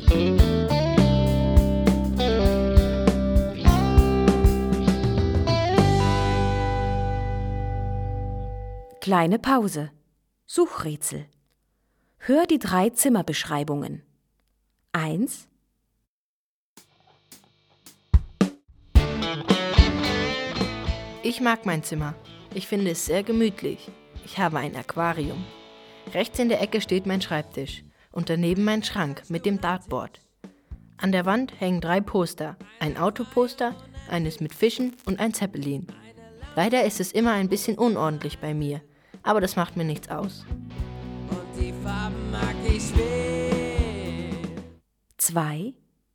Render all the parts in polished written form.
Kleine Pause. Suchrätsel. Hör die 3 Zimmerbeschreibungen. 1. Ich mag mein Zimmer. Ich finde es sehr gemütlich. Ich habe ein Aquarium. Rechts in der Ecke steht mein Schreibtisch und daneben mein Schrank mit dem Dartboard. An der Wand hängen 3 Poster, ein Autoposter, eines mit Fischen und ein Zeppelin. Leider ist es immer ein bisschen unordentlich bei mir, aber das macht mir nichts aus. Und die Farben mag ich schwer. 2.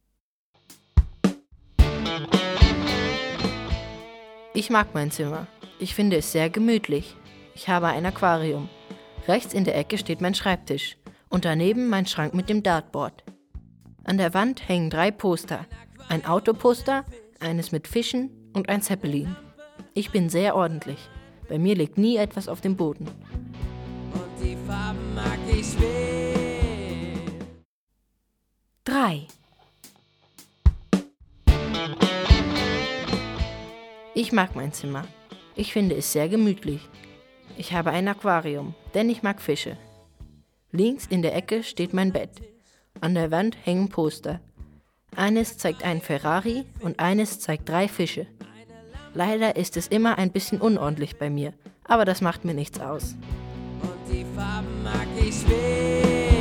Ich mag mein Zimmer. Ich finde es sehr gemütlich. Ich habe ein Aquarium. Rechts in der Ecke steht mein Schreibtisch und daneben mein Schrank mit dem Dartboard. An der Wand hängen 3 Poster, ein Autoposter, eines mit Fischen und ein Zeppelin. Ich bin sehr ordentlich. Bei mir liegt nie etwas auf dem Boden. Und die Farben mag ich schwer. 3. Ich mag mein Zimmer. Ich finde es sehr gemütlich. Ich habe ein Aquarium, denn ich mag Fische. Links in der Ecke steht mein Bett. An der Wand hängen Poster. Eines zeigt einen Ferrari und eines zeigt 3 Fische. Leider ist es immer ein bisschen unordentlich bei mir, aber das macht mir nichts aus. Und die Farben mag ich schwer.